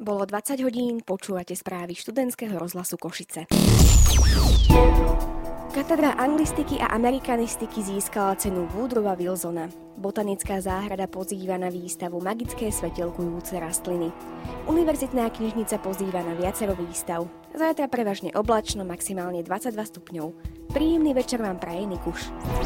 Bolo 20 hodín, počúvate správy študentského rozhlasu Košice. Katedra anglistiky a amerikanistiky získala cenu Woodrowa Wilsona. Botanická záhrada pozýva na výstavu Magické svetelkujúce rastliny. Univerzitná knižnica pozýva na viacero výstav. Zajtra prevažne oblačno, maximálne 22 stupňov. Príjemný večer vám praje Nikuš.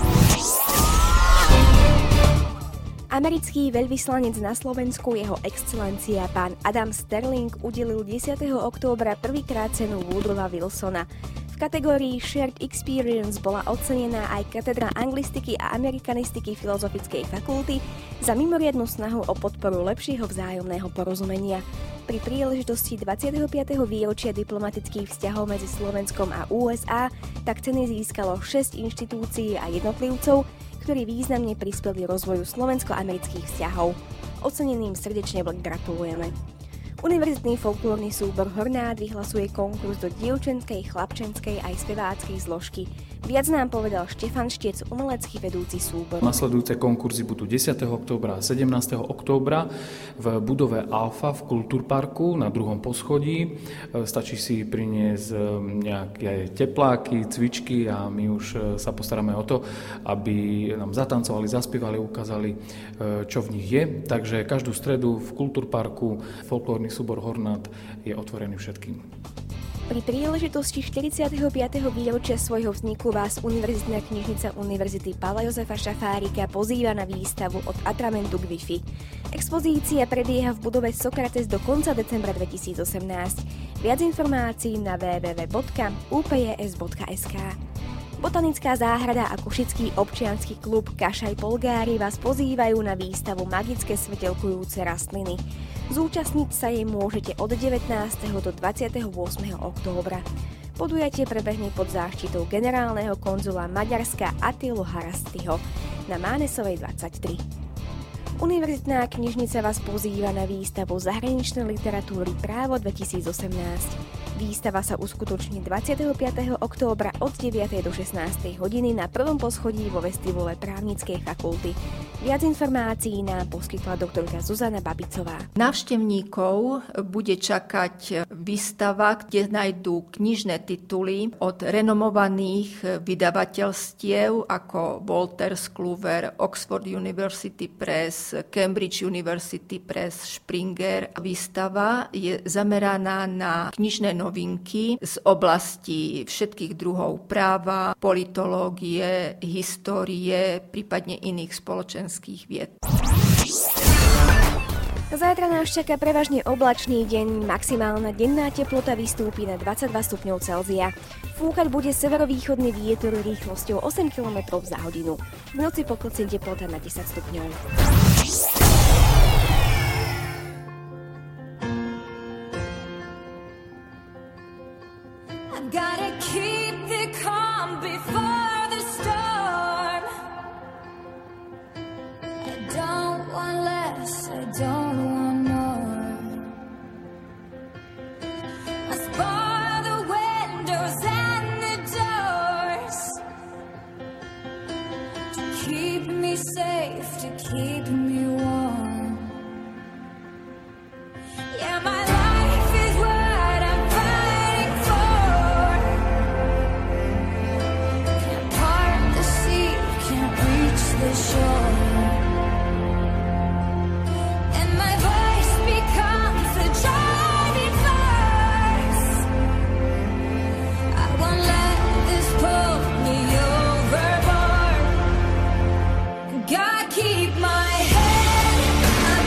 Americký veľvyslanec na Slovensku, jeho excelencia pán Adam Sterling, udelil 10. októbra prvýkrát cenu Woodrowa Wilsona. V kategórii Shared Experience bola ocenená aj katedra anglistiky a amerikanistiky Filozofickej fakulty za mimoriadnu snahu o podporu lepšieho vzájomného porozumenia. Pri príležitosti 25. výročia diplomatických vzťahov medzi Slovenskom a USA tak ceny získalo 6 inštitúcií a jednotlivcov, ktorí významne prispeli rozvoju slovensko-amerických vzťahov. Oceneným srdečne gratulujeme. Univerzitný folklórny súbor Hornád vyhlasuje konkurs do dievčenskej, chlapčenskej aj speváckej zložky. Viac nám povedal Štefan Štiec, umelecký vedúci súbor. Nasledujúce konkurzy budú 10. októbra a 17. októbra v budove Alfa v Kultúrparku na 2. poschodí. Stačí si priniesť nejaké tepláky, cvičky a my už sa postaráme o to, aby nám zatancovali, zaspievali, ukázali, čo v nich je. Takže každú stredu v Kultúrparku folklórny súbor Hornád je otvorený všetkým. Pri príležitosti 45. výročia svojho vzniku vás Univerzitná knižnica Univerzity Pavla Jozefa Šafárika pozýva na výstavu Od atramentu k Wi-Fi. Expozícia prebieha v budove Sokrates do konca decembra 2018. Viac informácií na www.upjs.sk. Botanická záhrada a Košický občiansky klub Kašaj Polgári vás pozývajú na výstavu Magické svetelkujúce rastliny. Zúčastniť sa jej môžete od 19. do 28. októbra. Podujatie prebehne pod záštitou generálneho konzula Maďarska Attilu Harastyho na Mánesovej 23. Univerzitná knižnica vás pozýva na výstavu zahraničnej literatúry Právo 2018. Výstava sa uskutoční 25. októbra od 9. do 16. hodiny na 1. poschodí vo vestibule Právnickej fakulty. Viac informácií nám poskytla doktorka Zuzana Babicová. Návštevníkov bude čakať výstava, kde nájdú knižné tituly od renomovaných vydavateľstiev ako Wolters Kluwer, Oxford University Press, Cambridge University Press, Springer. Výstava je zameraná na knižné novinky z oblasti všetkých druhov práva, politológie, histórie, prípadne iných spoločenských vied. Zajtra nás čaká prevažne oblačný deň, maximálna denná teplota vystúpi na 22 stupňov Celzia. Fúkať bude severovýchodný vietor rýchlosťou 8 km za hodinu. V noci poklesne teplota na 10 stupňov. Gotta keep the calm before the storm. I don't want less, I don't want more. I spar the windows and the doors to keep me safe, to keep me warm. Yeah, my life is what I'm fighting for. Can't part the sea, can't reach the shore. And my voice becomes the driving force. I won't let this pull me overboard. Gotta keep my head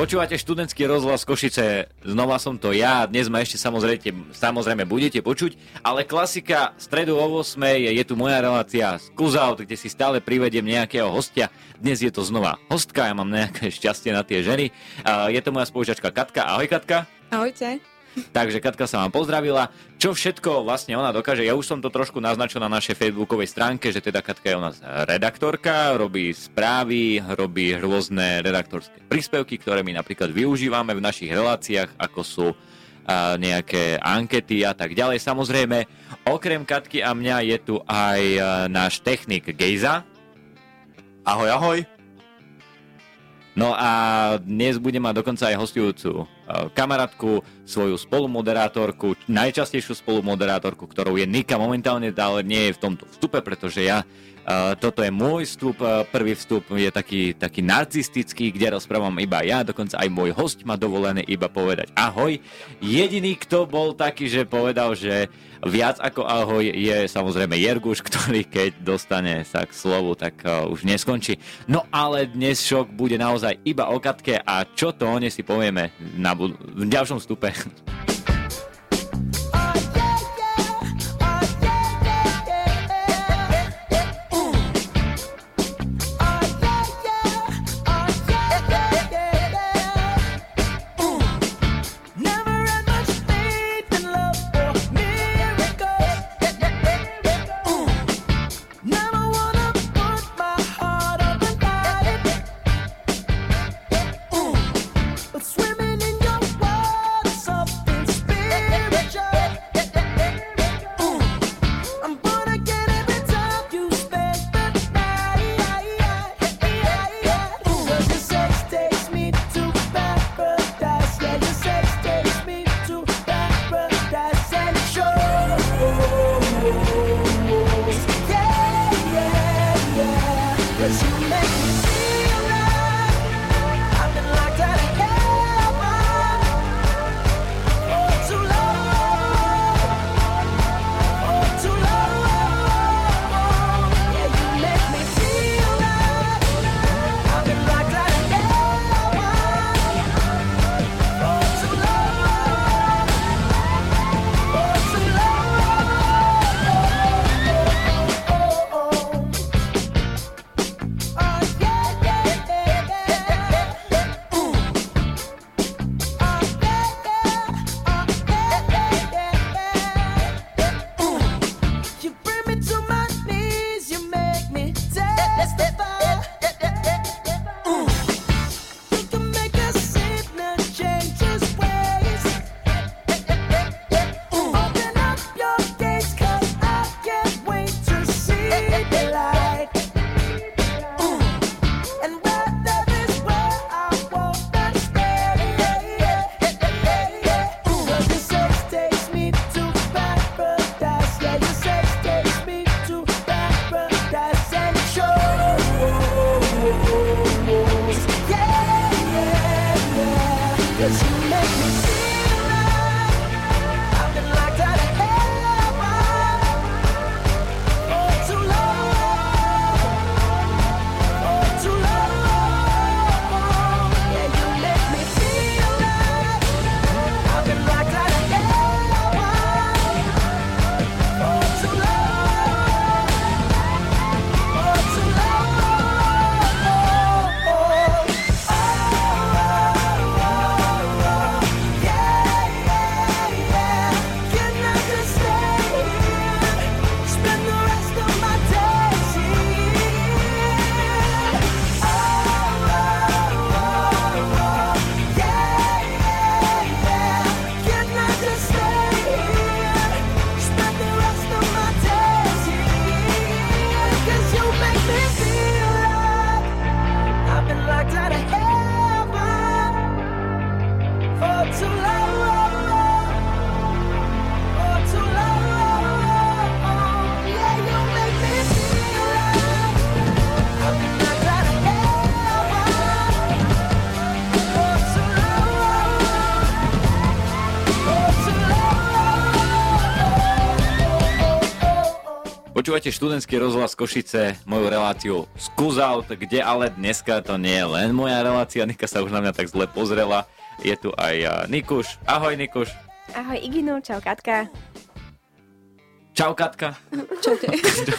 Počúvate študentský rozhlas Košice, znova som to ja, dnes ma ešte samozrejme budete počuť, ale klasika, stredu o 8 je tu moja relácia Skús Out, kde si stále privediem nejakého hostia. Dnes je to znova hostka, ja mám nejaké šťastie na tie ženy. Je to moja spolužiačka Katka. Ahoj Katka. Ahojte. Takže Katka sa vám pozdravila. Čo všetko vlastne ona dokáže? Ja už som to trošku naznačil na našej facebookovej stránke, že teda Katka je u nás redaktorka, robí správy, robí rôzne redaktorské príspevky, ktoré my napríklad využívame v našich reláciách, ako sú nejaké ankety a tak ďalej. Samozrejme, okrem Katky a mňa je tu aj náš technik Gejza. Ahoj, ahoj. No a dnes budem mať dokonca aj hostujúcu kamarátku, svoju spolumoderátorku, najčastejšiu spolumoderátorku, ktorou je Nika momentálne, ale nie je v tomto vstupe, pretože toto je môj vstup, prvý vstup je taký narcistický, kde rozprávam iba ja, dokonca aj môj hosť má dovolené iba povedať ahoj. Jediný, kto bol taký, že povedal, že viac ako ahoj, je samozrejme Jerguš, ktorý keď dostane sa k slovu, tak už neskončí. No ale dnes šok bude naozaj iba o Katke a čo to o nej si povieme v ďalšom vstupe. Swimming in your water, something Počúvate študentský rozhlas Košice, moju reláciu Skús Out, kde ale dneska to nie je len moja relácia. Nika sa už na mňa tak zle pozrela. Je tu aj Nikuš. Ahoj Nikuš. Ahoj Igino, čau Katka. Čau Katka. Čaute.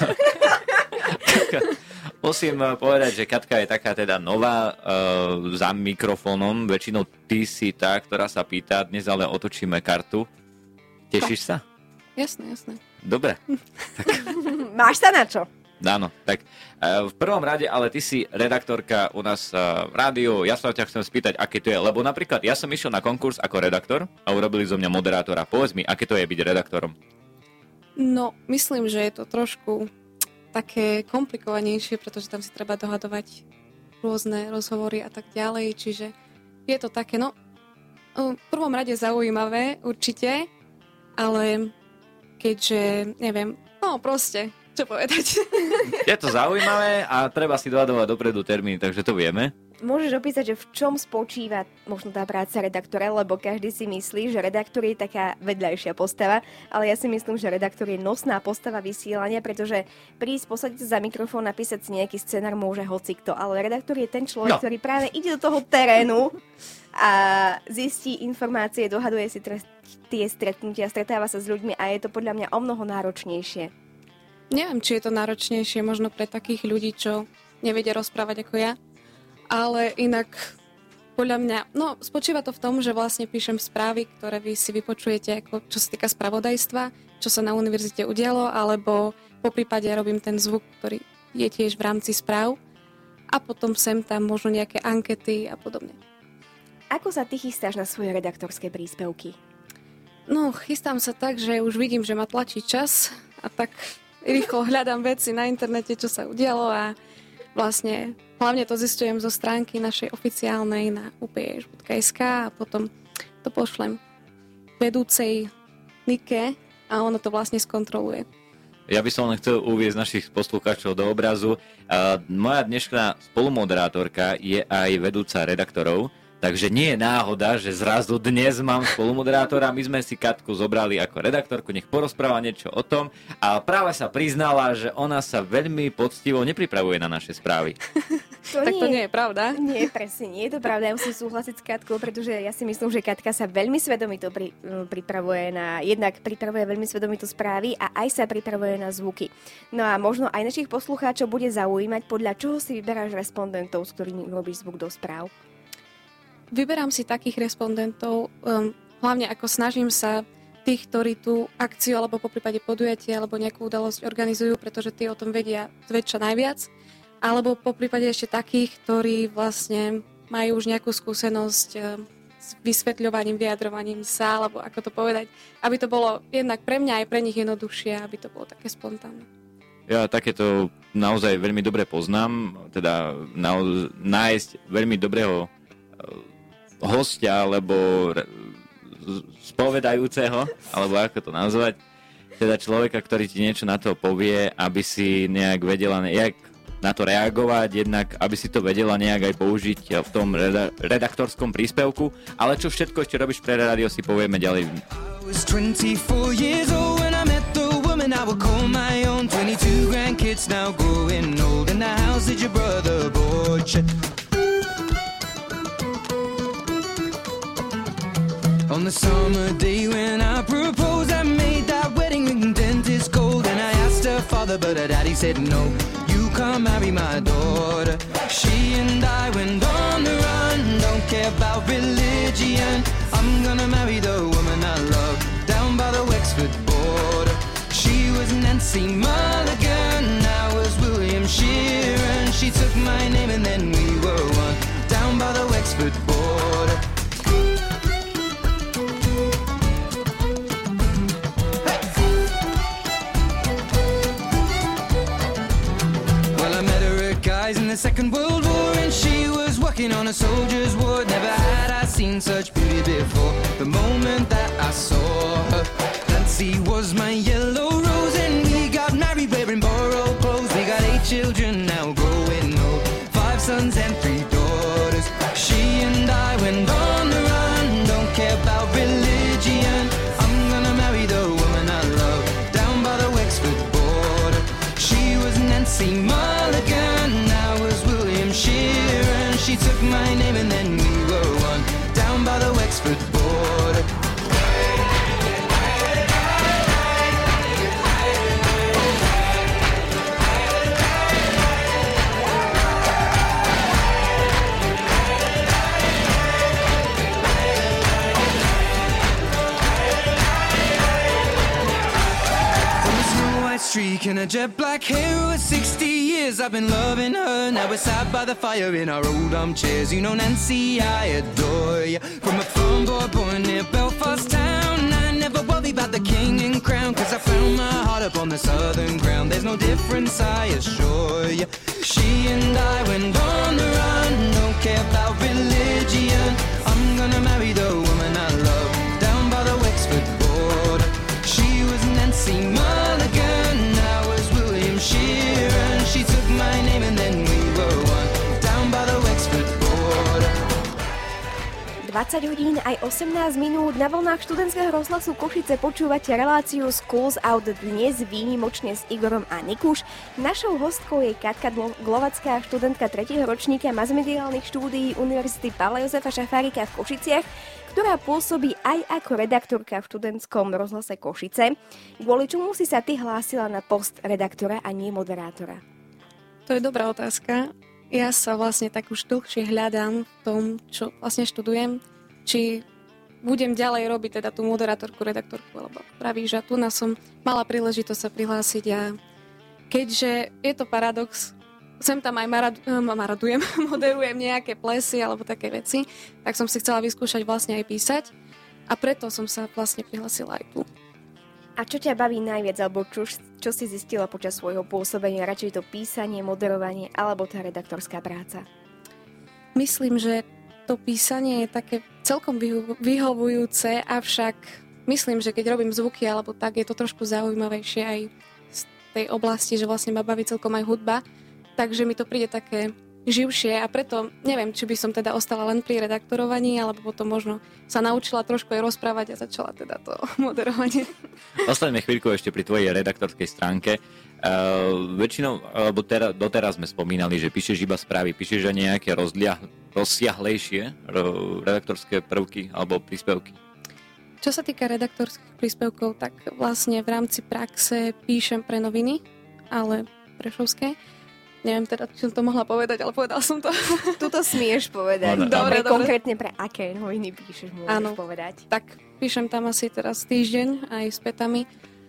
Katka. Musím povedať, že Katka je taká teda nová za mikrofónom. Väčšinou ty si tá, ktorá sa pýta. Dnes ale otočíme kartu. Tešíš sa? Jasné. Dobre. Tak. Máš sa na čo? Áno, tak v prvom rade, ale ty si redaktorka u nás v rádiu. Ja sa ťa chcem spýtať, aké to je. Lebo napríklad ja som išiel na konkurs ako redaktor a urobili zo mňa moderátora. Povedz mi, aké to je byť redaktorom? No, myslím, že je to trošku také komplikovanejšie, pretože tam si treba dohadovať rôzne rozhovory a tak ďalej, čiže je to také, no, v prvom rade zaujímavé, určite, ale keďže, neviem, no proste, čo povedať. Je to zaujímavé a treba si dohadovať dopredu termín, takže to vieme. Môžeš opísať, že v čom spočíva možno tá práca redaktora, lebo každý si myslí, že redaktor je taká vedľajšia postava, ale ja si myslím, že redaktor je nosná postava vysielania, pretože prísť, posadiť sa za mikrofón, napísať si nejaký scenár môže hocikto, ale redaktor je ten človek, ktorý práve ide do toho terénu a zistí informácie, dohaduje si tie stretnutia, stretáva sa s ľuďmi a je to podľa mňa omnoho náročnejšie. Neviem, či je to náročnejšie možno pre takých ľudí, čo nevedia rozprávať ako ja. Ale inak, podľa mňa, no spočíva to v tom, že vlastne píšem správy, ktoré vy si vypočujete, ako, čo sa týka spravodajstva, čo sa na univerzite udialo, alebo po prípade robím ten zvuk, ktorý je tiež v rámci správ a potom sem tam možno nejaké ankety a podobne. Ako sa ty chystáš na svoje redaktorské príspevky? No, chystám sa tak, že už vidím, že ma tlačí čas a tak rýchlo hľadám veci na internete, čo sa udialo a vlastne hlavne to zistujem zo stránky našej oficiálnej na uph.sk a potom to pošlem vedúcej Nike a ono to vlastne skontroluje. Ja by som len chcel uviesť našich poslucháčov do obrazu. Moja dnešná spolumoderátorka je aj vedúca redaktorov, takže nie je náhoda, že zrazu dnes mám spolumoderátora. My sme si Katku zobrali ako redaktorku, nech porozpráva niečo o tom. A práve sa priznala, že ona sa veľmi poctivo nepripravuje na naše správy. Tak to nie je pravda. Nie, presne, nie je to pravda. Ja musím súhlasiť s Katkou, pretože ja si myslím, že Katka sa veľmi svedomito pripravuje jednak pripravuje veľmi svedomito správy a aj sa pripravuje na zvuky. No a možno aj našich poslucháčov bude zaujímať, podľa čoho si vyberáš respondentov, s ktorými robíš zvuk do správ. Vyberám si takých respondentov, hlavne ako snažím sa tých, ktorí tú akciu alebo poprípade podujatie alebo nejakú udalosť organizujú, pretože tí o tom vedia zväčša najviac, alebo poprípade ešte takých, ktorí vlastne majú už nejakú skúsenosť s vysvetľovaním, vyjadrovaním sa, alebo ako to povedať, aby to bolo jednak pre mňa aj pre nich jednoduchšie, aby to bolo také spontánne. Ja takéto naozaj veľmi dobre poznám, teda nájsť veľmi dobrého hostia, alebo spovedajúceho, alebo ako to nazvať, teda človeka, ktorý ti niečo na to povie, aby si nejak vedela nejak na to reagovať, jednak aby si to vedela nejak aj použiť v tom redaktorskom príspevku, ale čo všetko ešte robíš pre rádio, si povieme ďalej. I was 24 years old when I met the woman I would call my own. 22 grandkids now growing old in the house that your brother bought you. On the summer day when I proposed, I made that wedding ring dentist gold. And I asked her father, but her daddy said no. You can't marry my daughter. She and I went on the run. Don't care about religion. I'm gonna marry the woman I love down by the Wexford border. She was Nancy Mulligan, I was William Sheeran. She took my name and then we were one down by the Wexford border. In the Second World War, and she was working on a soldier's ward. Never had I seen such beauty before. The moment that I saw her, Nancy was my yellow rose, and we got married wearing borrowed clothes. We got 8 children now growing old, 5 sons and 3 daughters. She and I went on the run. Don't care about religion. I'm gonna marry the woman I love down by the Wexford border. She took my name and then we were one, down by the Wexford border. Streak and a jet black hair over 60 years I've been loving her. Now we're sat by the fire in our old armchairs. You know Nancy, I adore you. From a farm boy born near Belfast town, I never worry about the king and crown, cause I found my heart up on the southern ground. There's no difference, I assure you. She and I went on the run, don't care about religion. I'm gonna marry the woman I love, down by the Wexford border. She was Nancy Mulligan, I was William Sheeran. She took my name and then we were one, down by the Wexford border. 20 hodín aj 18 minút na vlnách študentského rozhlasu Košice počúvate reláciu Schools Out, dnes výnimočne s Igorom a Nikuš. Našou hostkou je Katka Glovacká, študentka 3. ročníka masmediálnych štúdií Univerzity Pála Jozefa Šafárika v Košiciach, ktorá pôsobí aj ako redaktorka v študentskom rozhlase Košice. Kvôli čomu si sa ty hlásila na post redaktora a nie moderátora? To je dobrá otázka. Ja sa vlastne tak už dlhšie hľadám v tom, čo vlastne študujem, či budem ďalej robiť teda tú moderátorku, redaktorku, alebo pravíš, že tu som mala príležitosť sa prihlásiť a keďže je to paradox, sem tam aj moderujem nejaké plesy alebo také veci, tak som si chcela vyskúšať vlastne aj písať a preto som sa vlastne prihlásila aj tu. A čo ťa baví najviac, alebo čo si zistila počas svojho pôsobenia? Radšej to písanie, moderovanie, alebo tá redaktorská práca? Myslím, že to písanie je také celkom vyhovujúce, avšak myslím, že keď robím zvuky, alebo tak, je to trošku zaujímavejšie aj z tej oblasti, že vlastne ma baví celkom aj hudba, takže mi to príde také živšie a preto neviem, či by som teda ostala len pri redaktorovaní, alebo potom možno sa naučila trošku aj rozprávať a začala teda to moderovanie. Ostaňme chvíľku ešte pri tvojej redaktorskej stránke. Väčšinou, alebo doteraz sme spomínali, že píšeš iba správy, píšeš aj nejaké rozsiahlejšie redaktorské prvky alebo príspevky? Čo sa týka redaktorských príspevkov, tak vlastne v rámci praxe píšem pre noviny, ale prešovské. Neviem teda, či som to mohla povedať, ale povedal som to. Tuto smieš povedať. Dobre. Konkrétne pre aké noviny píšeš, môžeš povedať? Tak píšem tam asi teraz týždeň aj s petami.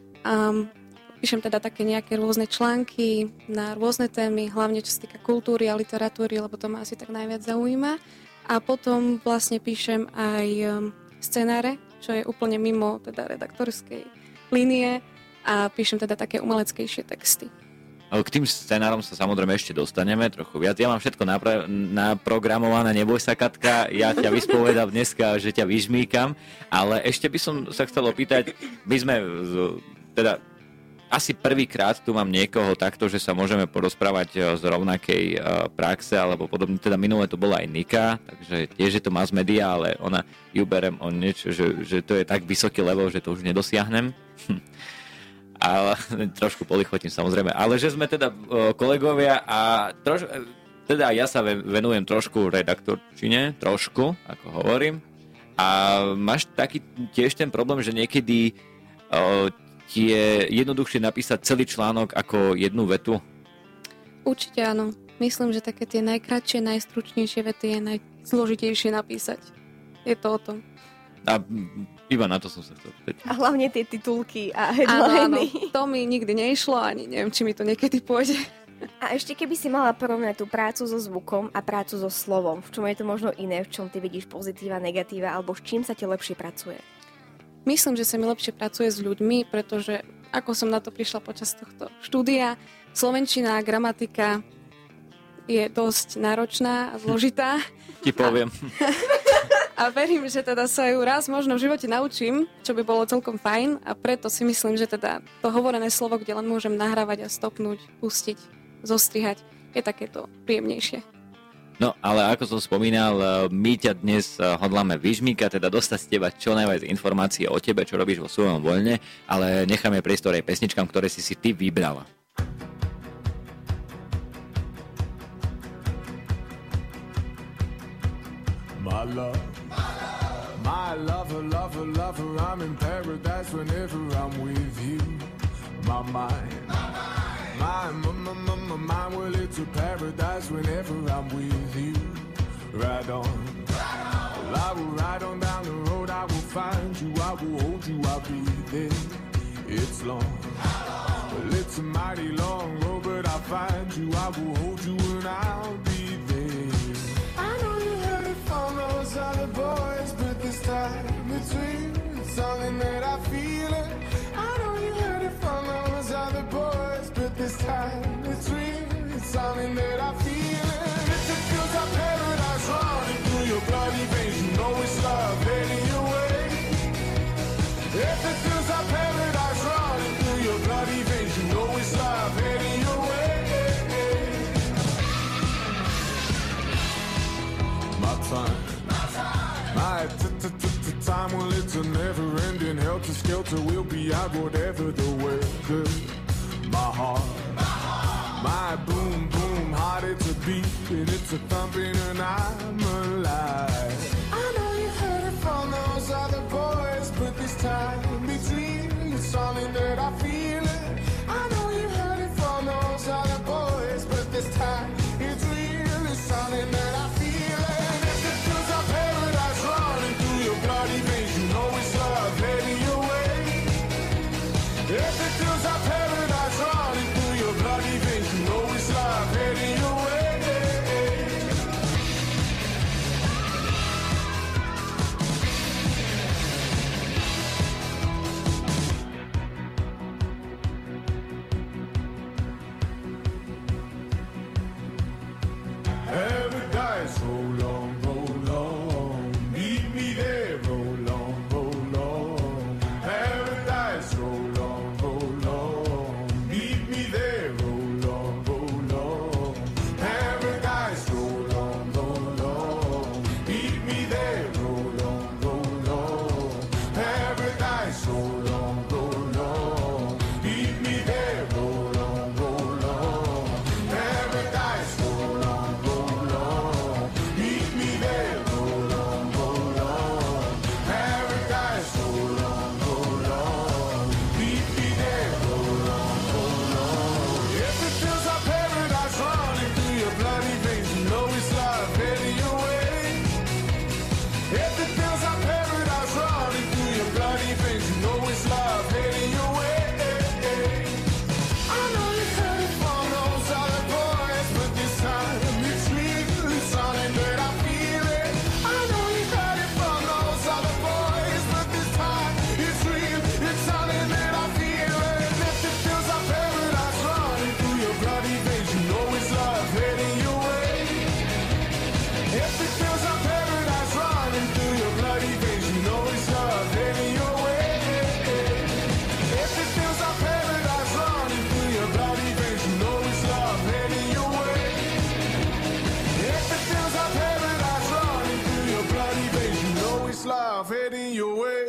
Píšem teda také nejaké rôzne články na rôzne témy, hlavne čo sa týka kultúry a literatúry, lebo to ma asi tak najviac zaujíma. A potom vlastne píšem aj scenáre, čo je úplne mimo teda redaktorskej línie a píšem teda také umeleckejšie texty. K tým scenárom sa samozrejme ešte dostaneme trochu viac. Ja mám všetko naprogramované, neboj sa, Katka, ja ťa vyspovedám dneska, že ťa vyžmýkam, ale ešte by som sa chcel opýtať, my sme teda asi prvýkrát tu mám niekoho takto, že sa môžeme porozprávať z rovnakej praxe, alebo podobne, teda minulé to bola aj Nika, takže tiež je to mass media, ale ona ju berem o niečo, že to je tak vysoký level, že to už nedosiahnem. Ale trošku polichotím samozrejme, ale že sme teda kolegovia a teda ja sa venujem trošku redaktorčine, trošku, ako hovorím, a máš taký tiež ten problém, že niekedy ti je jednoduchšie napísať celý článok ako jednu vetu? Určite áno. Myslím, že také tie najkratšie, najstručnejšie vety je najzložitejšie napísať. Je to o tom. A iba na to som sa chcel pýtať. A hlavne tie titulky a headliny. Áno, to mi nikdy nešlo, ani neviem, či mi to niekedy pôjde. A ešte keby si mala porovnať tú prácu so zvukom a prácu so slovom, v čom je to možno iné, v čom ty vidíš pozitíva, negatíva, alebo s čím sa ti lepšie pracuje? Myslím, že sa mi lepšie pracuje s ľuďmi, pretože ako som na to prišla počas tohto štúdia, slovenčina a gramatika je dosť náročná a zložitá. Ti poviem. A verím, že teda sa ju raz možno v živote naučím, čo by bolo celkom fajn a preto si myslím, že teda to hovorené slovo, kde len môžem nahrávať a stopnúť, pustiť, zostrihať, je takéto príjemnejšie. No, ale ako som spomínal, my ťa dnes hodláme vyžmýkať, teda dostať z teba čo najviac informácií o tebe, čo robíš vo svojom voľne, ale necháme priestor aj pesničkám, ktoré si ty vybrala. My love, my lover, lover, lover, I'm in paradise whenever I'm with you. My mind, my mind, well it's a paradise whenever I'm with you. Ride on, well, I will ride on down the road, I will find you, I will hold you, I'll be there. It's long, well it's a mighty long road, but I'll find you, I will hold you and I'll be there. I know you heard it from those other boys, but this time it's real, it's something that I feel it. I know you heard it from those other boys, but this time it's real, it's something that I feel it. If it feels like paradise running through your bloody veins, you know it's love heading your way. If it feels like paradise running through your bloody veins, you know it's love heading your way. My time, my time, well it's a never-ending helter-skelter. We'll be out whatever the weather. My heart, my boom, boom, heart, it's a beat and it's a thumping and I'm alive. I know you heard it from those other boys, but this time it's real, it's something that I feel it. I know you heard it from those other boys, but this time it's real, it's something that I feel it. If it feels like paradise running through your bloody veins, you know it's love heading your way. If it feels like paradise running through your bloody veins, you know it's love heading your way. Paradise, roll on, meet me there, roll on. Paradise, roll on, meet me there, roll on. Paradise, roll on, meet me there, roll on. Paradise, roll on, meet me there, roll on. Paradise, roll on, meet me there, roll on. Paradise, roll on, meet me there, roll on. If it feels like paradise running through your bloody veins, you know it's love heading your way. If it feels like paradise running through your bloody veins, you know it's love heading your way. I know you heard it from those other boys, but this time it's real, it's something that I feel it. I know you heard it from those other boys, but this time it's real, it's something that I feel it. If it feels like paradise running through your bloody veins, you know it's love heading your way. If it feels like paradise running through your bloody veins, you know it's love heading your way. If it feels like paradise running through your bloody veins, you know it's love heading your way. If it feels like paradise running through your bloody veins, you know it's love heading your way.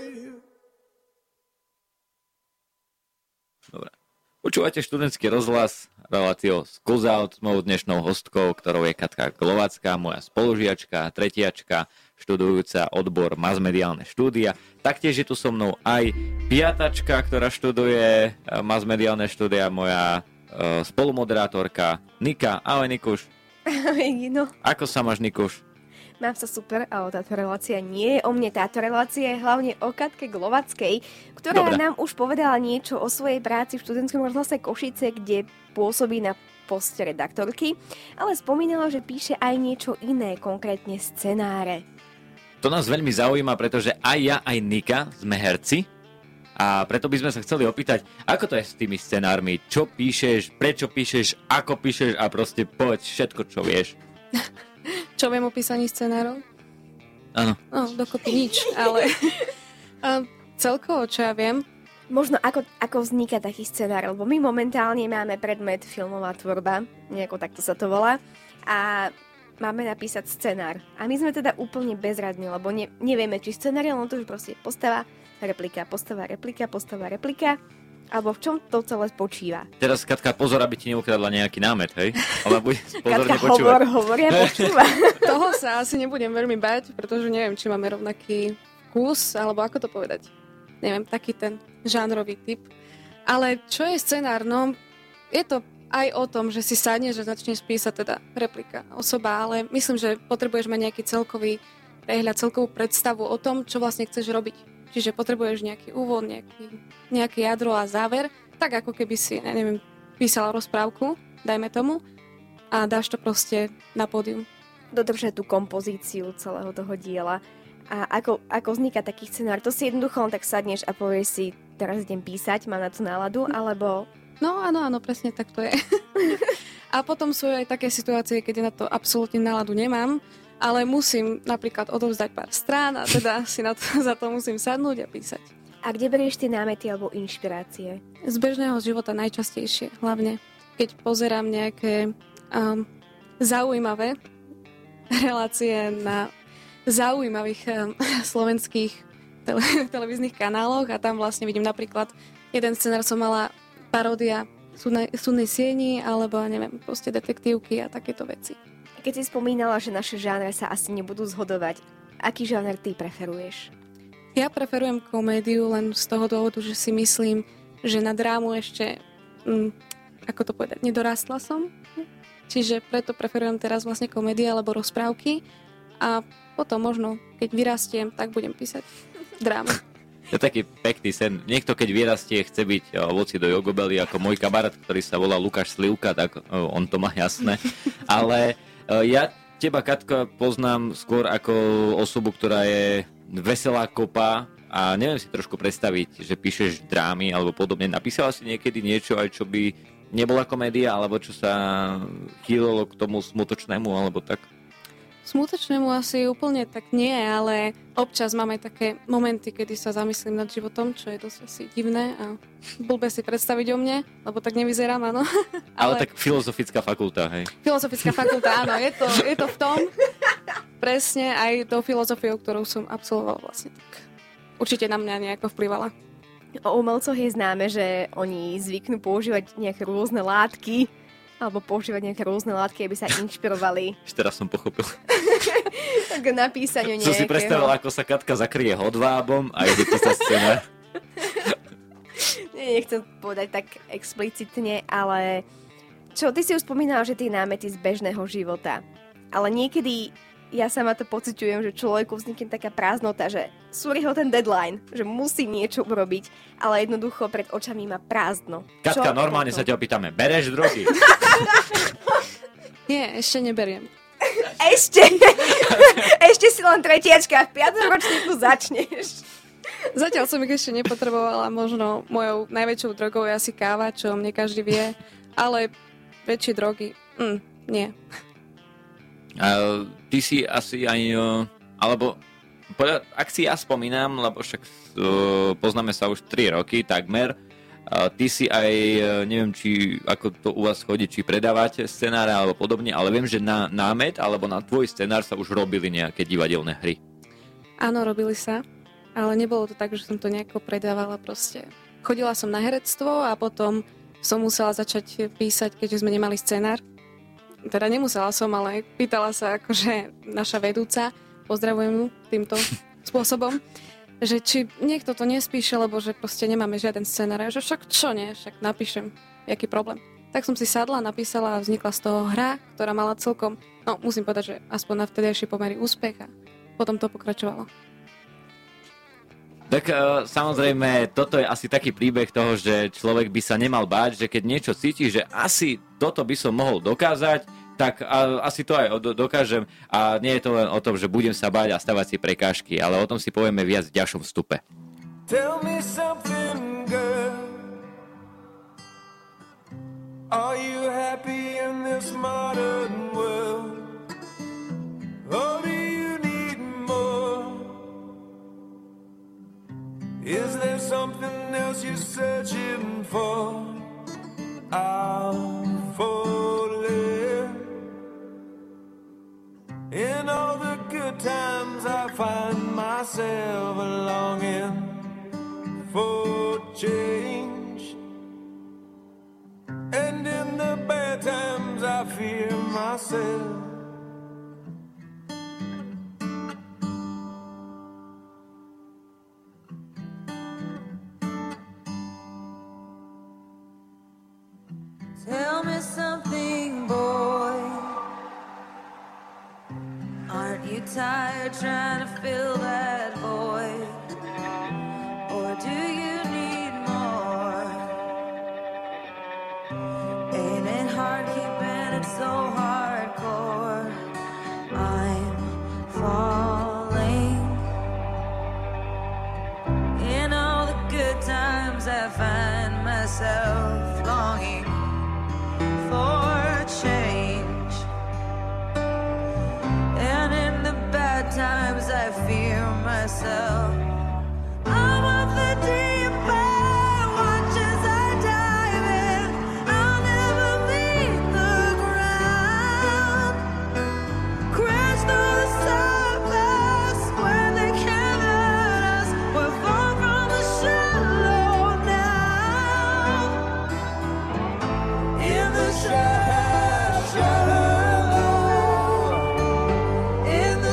Dobre. Počúvate študentský rozhlas, reláciu Schools Out s mojou dnešnou hostkou, ktorou je Katka Glovacká, moja spolužiačka, tretiačka, študujúca odbor masmediálne štúdia. Taktiež je tu so mnou aj piatačka, ktorá študuje masmediálne štúdia, moja spolumoderátorka Nika. Ahoj Nikuš. Ahoj, no. Ako sa máš, Nikuš? Mám sa super, ale táto relácia nie je o mne, táto relácia je hlavne o Katke Glovackej, ktorá Dobre. nám už povedala niečo o svojej práci v študentskom rozhlase Košice, kde pôsobí na poste redaktorky, ale spomínala, že píše aj niečo iné, konkrétne scenáre. To nás veľmi zaujíma, pretože aj ja, aj Nika sme herci a preto by sme sa chceli opýtať, ako to je s tými scenármi, čo píšeš, prečo píšeš, ako píšeš a proste povedz všetko, čo vieš. Čo viem o písaní scenárov? Áno. No, dokopy nič, ale celkovo, čo ja viem. Možno ako vzniká taký scenár, lebo my momentálne máme predmet filmová tvorba, nejako takto sa to volá, a máme napísať scenár. A my sme teda úplne bezradní, lebo nevieme, či scenár, len to už proste postava, replika, postava, replika, postava, replika. Alebo v čom to celé spočíva? Teraz, Katka, pozor, aby ti neukradla nejaký námet, hej? Ale buď pozorne Katka, počúvať. hovor, ja počúva. Toho sa asi nebudem veľmi bať, pretože neviem, či máme rovnaký vkus, alebo ako to povedať. Neviem, taký ten žánrový typ. Ale čo je scenár? No, je to aj o tom, že si sadneš, že začneš písať teda replika, osoba, ale myslím, že potrebuješ mať nejaký celkový prehľad, celkovú predstavu o tom, čo vlastne chceš robiť. Čiže potrebuješ nejaký úvod, nejaké jadro a záver, tak ako keby si, neviem, písala rozprávku, dajme tomu, a dáš to proste na pódium. Dodržať tú kompozíciu celého toho diela. A ako vzniká taký scenár? To si jednoducho len tak sadneš a povieš si, teraz idem písať, mám na to náladu, alebo... No áno, presne tak to je. A potom sú aj také situácie, keď na to absolútne náladu nemám, ale musím napríklad odovzdať pár strán a teda si za to musím sadnúť a písať. A kde berieš tie námety alebo inšpirácie? Z bežného života najčastejšie, hlavne keď pozerám nejaké zaujímavé relácie na zaujímavých slovenských televíznych kanáloch a tam vlastne vidím napríklad jeden scenár som mala paródia súdnej sieni alebo neviem, proste detektívky a takéto veci. Keď si spomínala, že naše žánre sa asi nebudú zhodovať, aký žáner ty preferuješ? Ja preferujem komédiu len z toho dôvodu, že si myslím, že na drámu ešte, ako to povedať, nedorastla som. Čiže preto preferujem teraz vlastne komédie alebo rozprávky a potom možno, keď vyrastiem, tak budem písať drámu. To je taký pekný sen. Niekto, keď vyrastie, chce byť voci do jogobely, ako môj kamarát, ktorý sa volá Lukáš Slivka, tak on to má jasné. Ale ja teba, Katka, poznám skôr ako osobu, ktorá je veselá kopa a neviem si trošku predstaviť, že píšeš drámy alebo podobne. Napísala si niekedy niečo aj čo by nebola komédia, alebo čo sa chýlilo k tomu smutočnému, alebo tak? Smutočnému asi úplne tak nie, ale občas máme také momenty, kedy sa zamyslím nad životom, čo je dosť asi divné a blbé si predstaviť o mne, lebo tak nevyzerám, áno. Ale tak filozofická fakulta, hej? Filozofická fakulta, áno, je to v tom. Presne aj tou filozofiou, ktorú som absolvoval vlastne tak. Určite na mňa nejako vplyvala. O umelcoch je známe, že oni zvyknú používať nejaké rôzne látky, alebo používať nejaké rôzne látky, aby sa inšpirovali. Ešte teraz som pochopil. Tak napísaniu nejakého. Som si predstavila, ako sa Katka zakrie hodvábom a ide písať scénar. Nechcem povedať tak explicitne, ale čo, ty si už spomínala, že tie námety z bežného života. Ale niekedy ja sama to pociťujem, že človeku vznikne taká prázdnota, že súri ho ten deadline, že musí niečo urobiť, ale jednoducho pred očami má prázdno. Katka, normálne sa ťa opýtame, bereš drogy? Nie, ešte neberiem. Ešte si len tretiačka, v 5. ročníku začneš. Zatiaľ som ich ešte nepotrebovala, možno mojou najväčšou drogou je asi káva, čo mne každý vie, ale väčšie drogy, nie. Ty si asi aj, alebo ak si ja spomínam, lebo však poznáme sa už 3 roky takmer, ty si aj, neviem, či ako to u vás chodí, či predávate scenáre alebo podobne, ale viem, že na námet alebo na tvoj scenár sa už robili nejaké divadelné hry. Áno, robili sa, ale nebolo to tak, že som to nejako predávala proste. Chodila som na herectvo a potom som musela začať písať, keďže sme nemali scenár. Teda nemusela som, ale pýtala sa akože naša vedúca, pozdravujem ju týmto spôsobom, že či niekto to nespíše, lebo že proste nemáme žiaden scenár. Že však čo nie, však napíšem, jaký problém. Tak som si sadla, napísala a vznikla z toho hra, ktorá mala celkom, no musím povedať, že aspoň na vtedajšie pomery úspech a potom to pokračovalo. Tak samozrejme, toto je asi taký príbeh toho, že človek by sa nemal báť, že keď niečo cíti, že asi toto by som mohol dokázať, tak asi to aj dokážem. A nie je to len o tom, že budem sa báť a stavať si prekážky, ale o tom si povieme viac v ďalšom vstupe. Tell me something, girl. Are you happy in this modern world? Or do you need more? Is there something else you're searching for? I'll falling. In all the good times I find myself longing for change. myself. Tell me something, boy. Aren't you tired trying to fill that void? Or do you need more? Ain't it hard keeping it so hardcore? I'm falling. In all the good times I find myself longing for change, and in the bad times I fear myself. I'm of the deep end, watch as I dive in. I'll never meet the ground. Crash through the surface where they can't hurt us. We're far from the shallow now. In the shallow, in the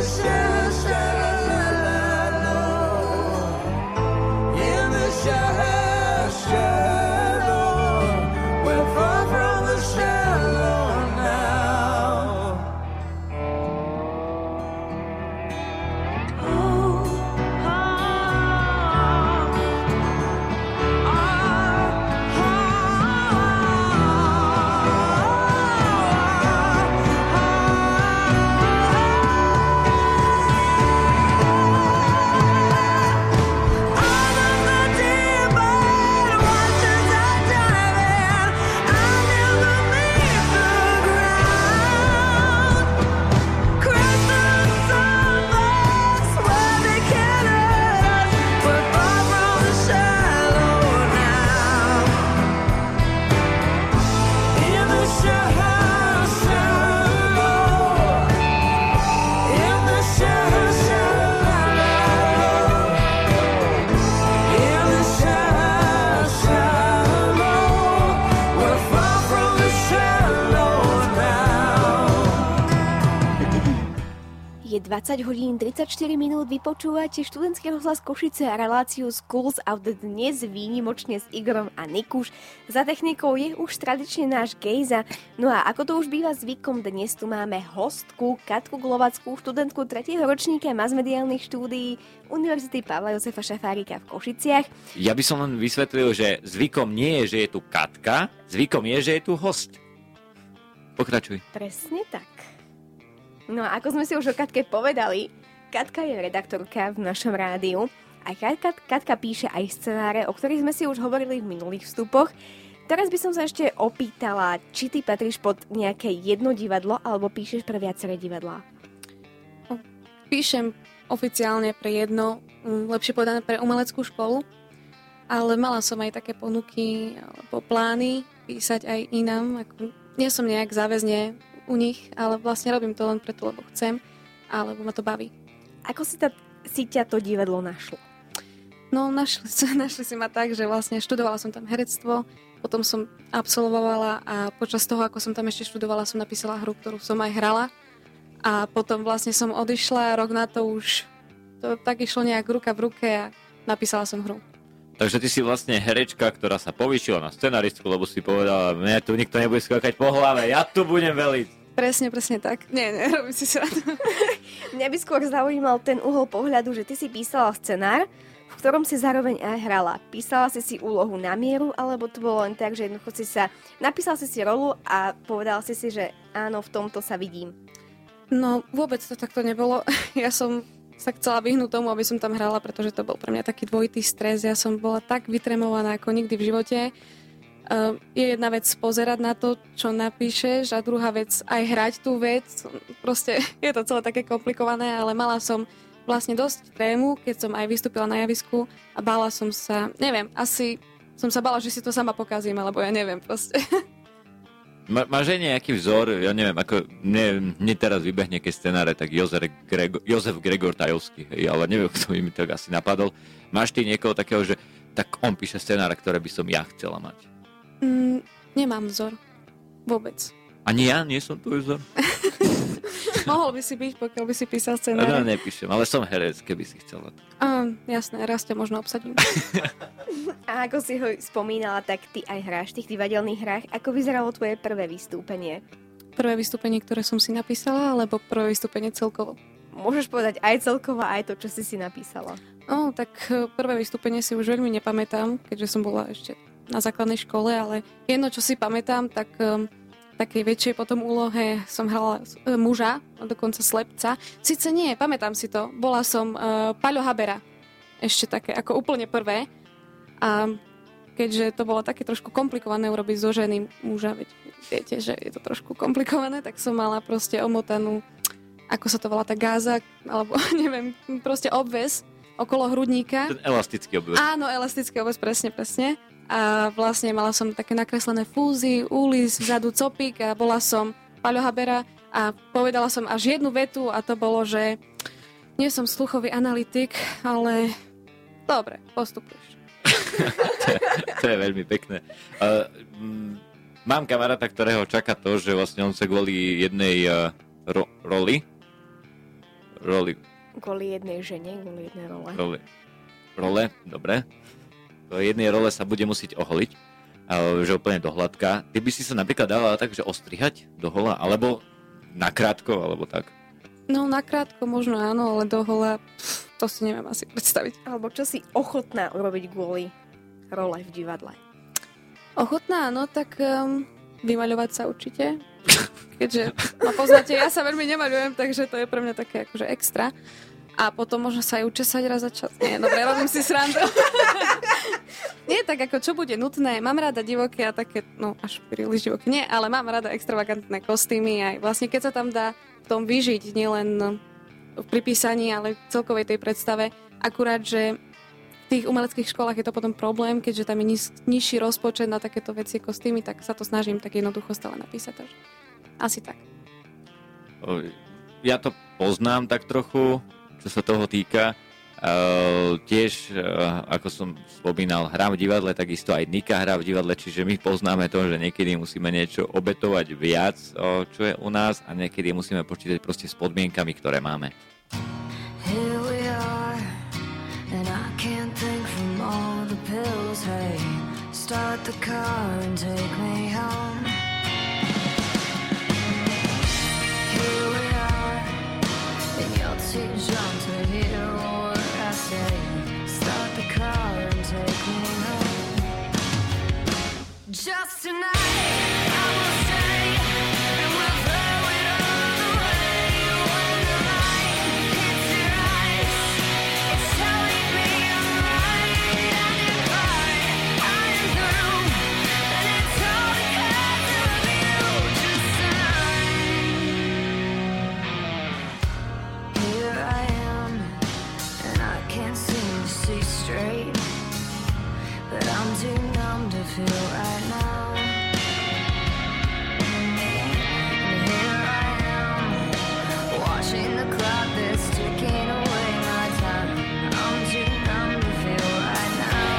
shallow, in the shallow, we're far from the shallow now. Je 20 hodín 34 minút, vy počúvate študentský rozhlas Košice a reláciu Schools Out dnes výnimočne s Igorom a Nikuš. Za technikou je už tradične náš Gejza. No a ako to už býva zvykom, dnes tu máme hostku Katku Glovackú, študentku 3. ročníka masmediálnych štúdií Univerzity Pavla Jozefa Šafárika v Košiciach. Ja by som len vysvetlil, že zvykom nie je, že je tu Katka, zvykom je, že je tu host. Pokračuj. Presne tak. No a ako sme si už o Katke povedali, Katka je redaktorka v našom rádiu a Katka píše aj scenáre, o ktorých sme si už hovorili v minulých vstupoch. Teraz by som sa ešte opýtala, či ty patríš pod nejaké jedno divadlo alebo píšeš pre viaceré divadlá? Píšem oficiálne pre jedno, lepšie povedané pre umeleckú školu, ale mala som aj také ponuky alebo plány písať aj inám. Nie som nejak záväzne u nich, ale vlastne robím to len preto, lebo chcem, alebo ma to baví. Ako si ťa to divadlo našlo? No, našli si ma tak, že vlastne študovala som tam herectvo, potom som absolvovala a počas toho, ako som tam ešte študovala, som napísala hru, ktorú som aj hrala. A potom vlastne som odišla, rok na to už to tak išlo nejak ruka v ruke a napísala som hru. Takže ty si vlastne herečka, ktorá sa povýšila na scenaristku, lebo si povedala, mne tu nikto nebude skákať po hlave, ja tu budem veliť. Presne tak. Nie, robím si sa. Mňa by skôr zaujímal ten uhol pohľadu, že ty si písala scenár, v ktorom si zároveň aj hrala. Písala si úlohu na mieru, alebo to bolo len tak, že jednoducho napísala si rolu a povedala si, že áno, v tomto sa vidím. No, vôbec to takto nebolo. Ja som sa chcela vyhnúť tomu, aby som tam hrala, pretože to bol pre mňa taký dvojitý stres. Ja som bola tak vytremovaná ako nikdy v živote. Je jedna vec pozerať na to, čo napíšeš, a druhá vec aj hrať tú vec. Proste je to celé také komplikované, ale mala som vlastne dosť trému, keď som aj vystúpila na javisku a bála som sa, neviem, asi som sa bála, že si to sama pokazím, alebo ja neviem proste. Máš aj nejaký vzor, ja neviem, ako mne teraz vybehne keď scenáre, tak Jozef Gregor Tajovský, ale neviem, kto mi tak asi napadol. Máš ty niekoho takého, že tak on píše scenáre, ktoré by som ja chcela mať? Nemám vzor. Vôbec. Ani ja nie som tvoj vzor? Mohol by si byť, pokiaľ by si písal No, scenáre. nepíšem, ale som herec, keby si chcela. Jasné, raz ťa možno obsadím. A ako si ho spomínala, tak ty aj hráš v tých divadelných hrách. Ako vyzeralo tvoje prvé vystúpenie? Prvé vystúpenie, ktoré som si napísala, alebo prvé vystúpenie celkovo? Môžeš povedať aj celkovo, aj to, čo si napísala. No, tak prvé vystúpenie si už veľmi nepamätám, keďže som bola ešte na základnej škole, ale jedno, čo si pamätám, tak v takej väčšej potom úlohe som hrala muža, dokonca slepca. Sice nie, pamätám si to. Bola som Paľo Habera. Ešte také, ako úplne prvé. A keďže to bolo také trošku komplikované urobiť zo ženy muža, veď viete, že je to trošku komplikované, tak som mala proste omotanú, ako sa to volá, tá gáza, alebo neviem, proste obväz okolo hrudníka. Ten elastický obväz. Áno, elastický obväz, presne. A vlastne mala som také nakreslené fúzy, úlis, vzadu copík a bola som Paľo Habera a povedala som až jednu vetu a to bolo, že nie som sluchový analytik, ale dobre, postupuješ. To je veľmi pekné. Mám kamaráta, ktorého čaká to, že vlastne on sa kvôli jednej roli. Kvôli jednej žene, kvôli jednej Role, dobre. Jednej role sa bude musieť oholiť, že úplne do hladka. Ty by si sa napríklad dala tak, že ostrihať do hola, alebo nakrátko, alebo tak? No nakrátko možno áno, ale do hola to si neviem asi predstaviť. Alebo čo si ochotná urobiť kvôli role v divadle? Ochotná, no tak vymaľovať sa určite. Keďže ma poznáte, ja sa veľmi nemaľujem, takže to je pre mňa také akože extra. A potom možno sa aj učesať raz za čas. Nie, dobre, robím si srandu. Nie tak ako čo bude nutné. Mám rada divoké a také, no až príliš divoké. Nie, ale mám rada extravagantné kostýmy. Aj vlastne keď sa tam dá v tom vyžiť, nielen pri písaní, ale v celkovej tej predstave. Akurát, že v tých umeleckých školách je to potom problém, keďže tam je nižší rozpočet na takéto veci, kostýmy, tak sa to snažím tak jednoducho stále napísať. Takže asi tak. Ja to poznám tak trochu, čo sa toho týka. Tiež, ako som spomínal, hrám v divadle, takisto aj Nika hrá v divadle, čiže my poznáme to, že niekedy musíme niečo obetovať viac, čo je u nás, a niekedy musíme počítať proste s podmienkami, ktoré máme. Here we are, and I can't think from all the pills. Hey, start the car and take me home. Here we are, and you're too drunk to hear what I say. Start the car and take me home. Just tonight, I will stay, and we'll throw it all away. When the light hits your eyes, it's telling me I'm right. And if I am through, then it's all because of you. Just tonight. Here I am, and I can't seem to see straight, but I'm too numb to feel right now. And here I am, watching the clock that's ticking away my time. I'm too numb to feel right now.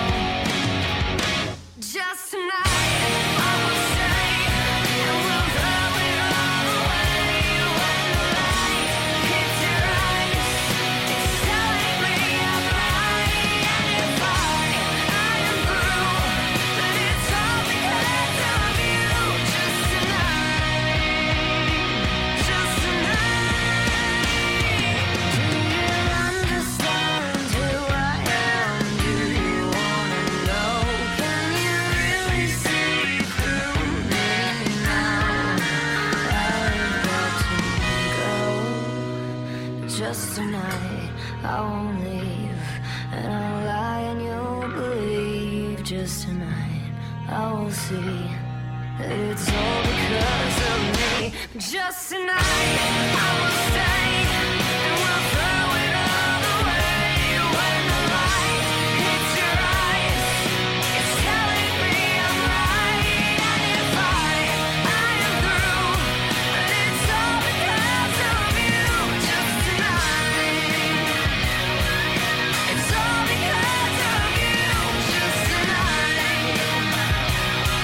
Just tonight, I will stay, and we'll throw it all away. When the light hits your eyes, it's telling me I'm right. And if I am through, then it's all because of you. Just tonight, just tonight. Do you understand who I am? Do you wanna know? Can you really see through me now? I've got to go. Just tonight, I won't leave, and I'll lie and you'll believe. Just tonight, I will see that it's all because of me. Just tonight, I will stay, and we'll throw it all away. When the light hits your eyes, it's telling me I'm right. And if I am through, then it's all because of you. Just tonight, it's all because of you. Just tonight,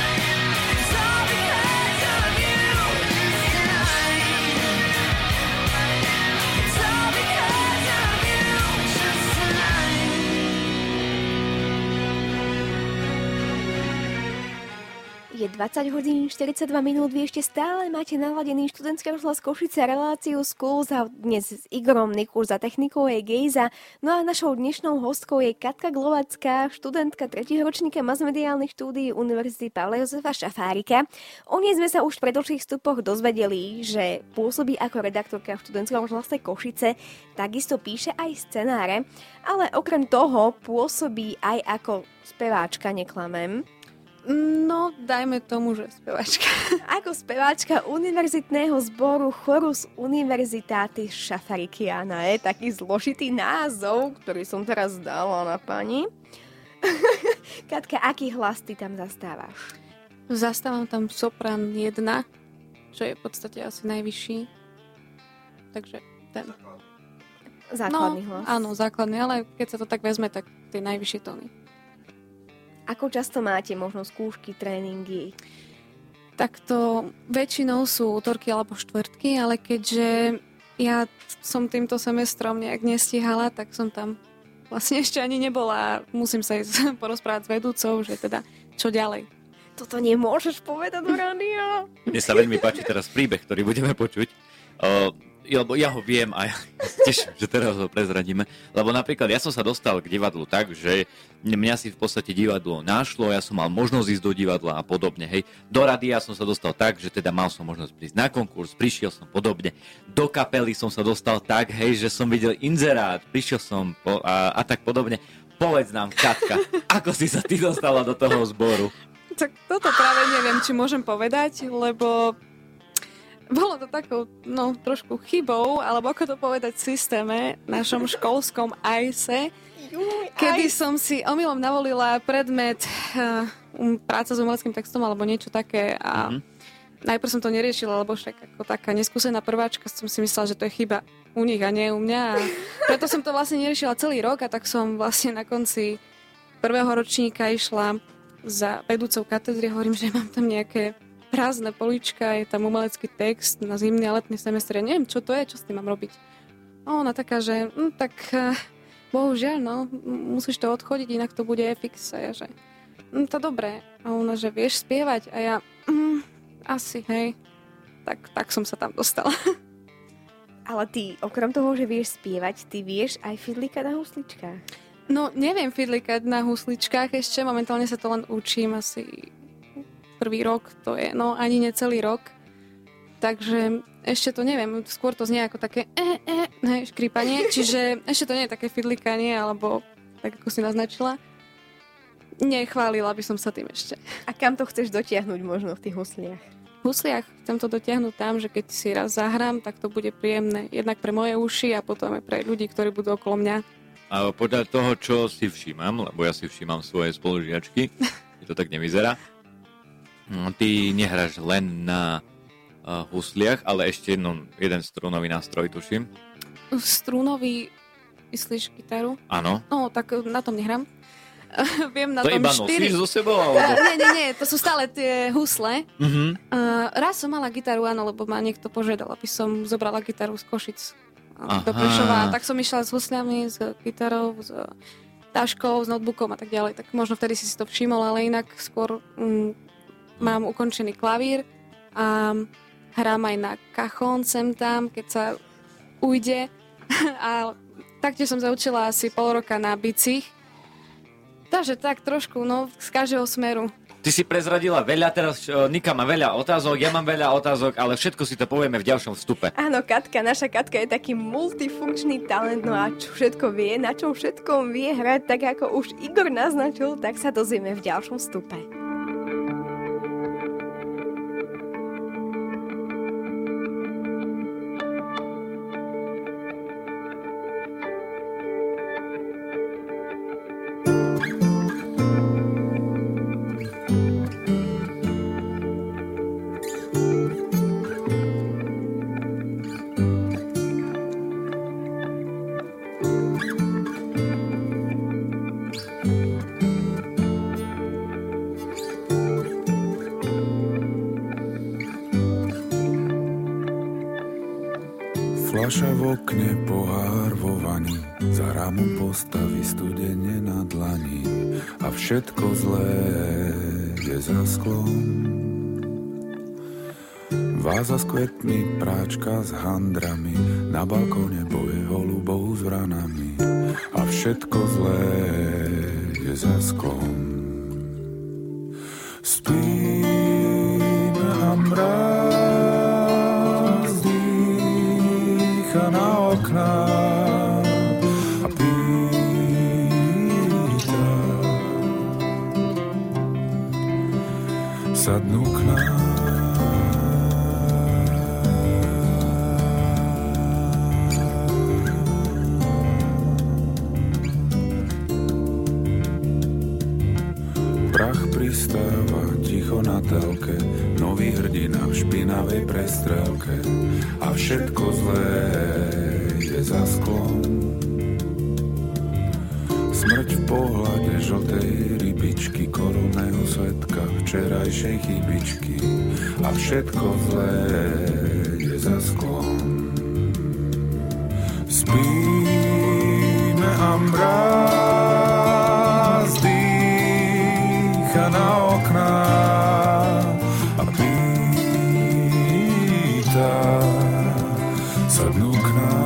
it's all because of you. Just tonight. Je 20 hodín 42 minút, vy ešte stále máte naladený študentský rozhlas Košice reláciu Schools a dnes s Igorom Nikúr za technikou je Gejza. No a našou dnešnou hostkou je Katka Glovacká, študentka 3. ročníka masmediálnych štúdií Univerzity Pavla Jozefa Šafárika. O nej sme sa už v predošlých vstupoch dozvedeli, že pôsobí ako redaktorka v študentskom rozhlase Košice, takisto píše aj scenáre, ale okrem toho pôsobí aj ako speváčka, neklamem. No, dajme tomu, že speváčka. Ako speváčka univerzitného zboru Chorus Universitatis Šafarikiana. Je taký zložitý názov, ktorý som teraz dala na pani. Katka, aký hlas ty tam zastávaš? Zastávam tam sopran 1, čo je v podstate asi najvyšší. Takže ten. Základný hlas. Áno, základný, ale keď sa to tak vezme, tak tie najvyššie tóny. Ako často máte možno skúšky, tréningy? Takto väčšinou sú útorky alebo štvrtky, ale keďže ja som týmto semestrom nejak nestihala, tak som tam vlastne ešte ani nebola. Musím sa ísť porozprávať s vedúcou, že teda čo ďalej. Toto nemôžeš povedať do rádia. Mne sa veľmi páči teraz príbeh, ktorý budeme počuť. Lebo ja ho viem a ja sa teším, že teraz ho prezradíme. Lebo napríklad ja som sa dostal k divadlu tak, že mňa si v podstate divadlo našlo, ja som mal možnosť ísť do divadla a podobne. Hej. Do rádia som sa dostal tak, že teda mal som možnosť prísť na konkurs, prišiel som podobne. Do kapely som sa dostal tak, hej, že som videl inzerát, prišiel som a tak podobne. Povedz nám, Katka, ako si sa ty dostala do toho zboru? Tak toto práve neviem, či môžem povedať, lebo bolo to takou, trošku chybou, alebo ako to povedať v systéme, našom školskom AISE, kedy som si omylom navolila predmet práca s umeleckým textom alebo niečo také a najprv som to neriešila, lebo však ako taká neskúsená prváčka som si myslela, že to je chyba u nich a nie u mňa. A preto som to vlastne neriešila celý rok a tak som vlastne na konci prvého ročníka išla za vedúcou katedry a hovorím, že mám tam nejaké prázdne polička, je tam umelecký text na zimný a letný semestr. Ja neviem, čo to je, čo s tým mám robiť. A ona taká, že bohužiaľ, musíš to odchodiť, inak to bude fix. A ja, že to dobré. A ona, že vieš spievať? A ja, asi, hej. Tak som sa tam dostala. Ale ty, okrem toho, že vieš spievať, ty vieš aj fidlikať na husličkách? No, neviem fidlikať na husličkách ešte, momentálne sa to len učím asi prvý rok, to je, ani necelý rok. Takže ešte to neviem, skôr to znie ako také škrípanie, čiže ešte to nie je také fidlikanie, alebo tak ako si naznačila. Nechválila by som sa tým ešte. A kam to chceš dotiahnuť možno v tých husliach? V husliach chcem to dotiahnuť tam, že keď si raz zahrám, tak to bude príjemné. Jednak pre moje uši a potom aj pre ľudí, ktorí budú okolo mňa. A podľa toho, čo si všímam, lebo ja si všímam svoje spolužiačky, to tak nevyzerá, ty nehráš len na husliach, ale ešte jeden strunový nástroj, tuším. Strunový, myslíš gitaru? Áno. No, tak na tom nehrám. Viem na to tom 4. To iba nosíš so sebou? Alebo... Nie, to sú stále tie husle. Raz som mala gitaru, áno, lebo ma niekto požiadal, aby som zobrala gitaru z Košic do Prešova. Tak som išla s husľami, s gitarou, s taškou, s notebookom a tak ďalej. Tak možno vtedy si to všimol, ale inak skôr mám ukončený klavír a hrám aj na kachón sem tam, keď sa ujde. A taktiež som zaučila asi pol roka na bicích. Takže tak trošku, z každého smeru. Ty si prezradila veľa, teraz Nika má veľa otázok, ja mám veľa otázok, ale všetko si to povieme v ďalšom vstupe. Áno, naša Katka je taký multifunkčný talent, a čo všetko vie, na čom všetkom vie hrať, tak ako už Igor naznačil, tak sa dozvieme v ďalšom vstupe. Fľaša v okne, pohár vo vani, za Ramon postaví studene na dlani a všetko zlé je za sklom. Váza s kvetmi, práčka s handrami, na balkóne boje holubov s vranami a všetko zlé je za sklom. Spíme a mráz dýcha na okná a pýta, sadnú k nám. Prach pristáva ticho na telke, nový hrdina v špinavej prestrelke a všetko zlé je za sklom. Smrť v pohľade žltej rybičky, korunného svetka včerajšej chybičky a všetko zlé je za sklom. Spíme a mráz dýcha na okná a pýta, sadnú k nám.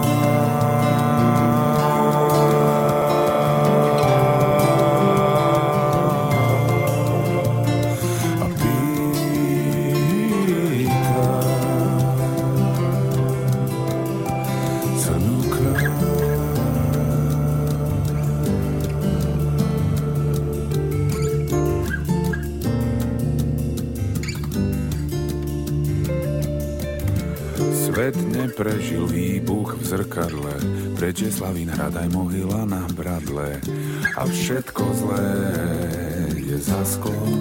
Svet neprežil výbuch v zrkadle, preč je Slavinhrad aj mohyla na bradle a všetko zlé je za sklom.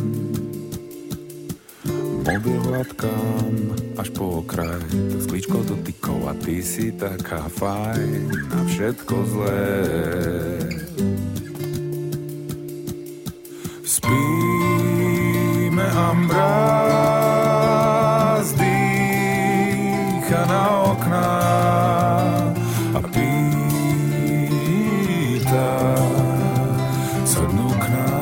Mobil hladkám až po okraj, s klíčkou dotykov a ty si taká fajn a všetko zlé. Spíme a mráz dýcha na okná a pýta, sadnú k nám.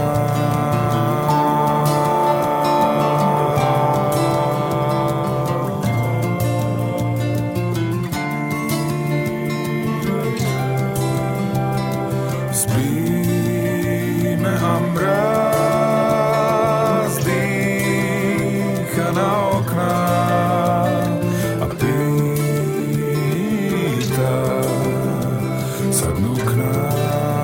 Spíme a mráz dýcha na okná a pýta, sadnú k nám.